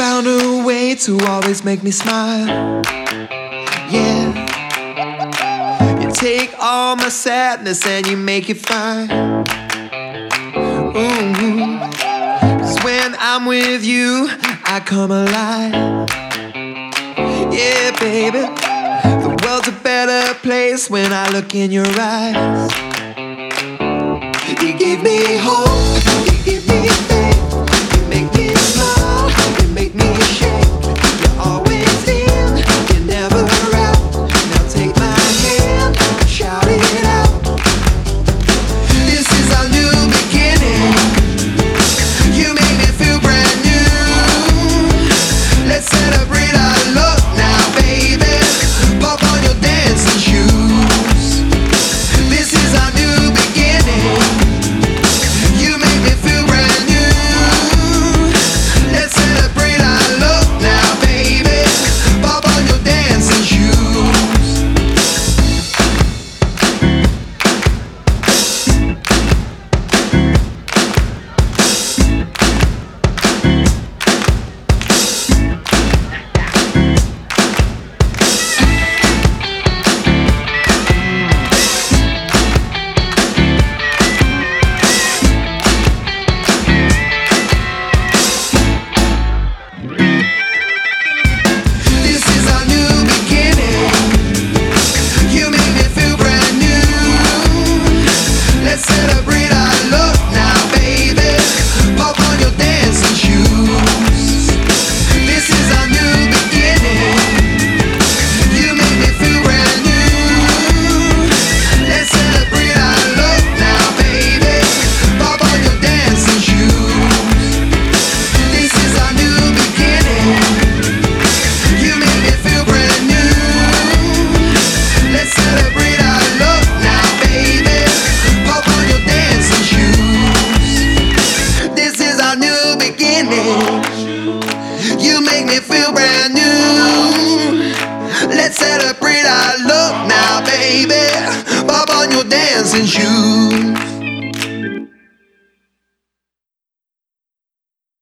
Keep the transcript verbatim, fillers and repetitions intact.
found a way to always make me smile. Yeah. You take all my sadness and you make it fine. Ooh. 'Cause when I'm with you, I come alive. Yeah, baby. The world's a better place when I look in your eyes. You give me hope, you give me faith, you make me smile, you make me shake. You're always in, you're never out. Now take my hand, shout it out. This is our new beginning. You make me feel brand new. Let's celebrate our love now, baby. Pop on your dancing shoes. This is our new beginning. You make me feel brand new. Let's celebrate our love now, baby. Pop on your dancing shoes. This is our new beginning. You make me feel brand new. Let's celebrate our love now, baby. Pop on your dancing shoes. This is our new beginning. You make me feel brand new. Let's celebrate our love now, baby. Pop on your dancing shoes. This is our new beginning. You make me feel brand new. Let's celebrate our love now, baby. Pop on your dancing shoes. This is our new beginning. You make me feel brand new. Let's celebrate our love now, baby. Pop on your dancing shoes.